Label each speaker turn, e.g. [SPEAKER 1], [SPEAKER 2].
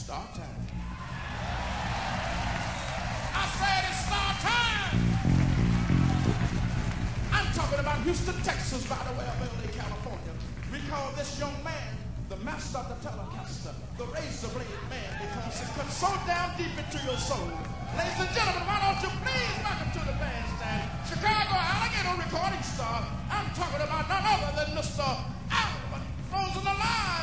[SPEAKER 1] start time. I said it's start time. I'm talking about Houston, Texas, by the way of LA, California. We call this young man the master of the Telecaster, the razor blade man, because it cuts so down deep into your soul. Ladies and gentlemen, why don't you please welcome to the bandstand, Chicago Alligator recording star. I'm talking about none other than Mr. Alvin Rosen alive.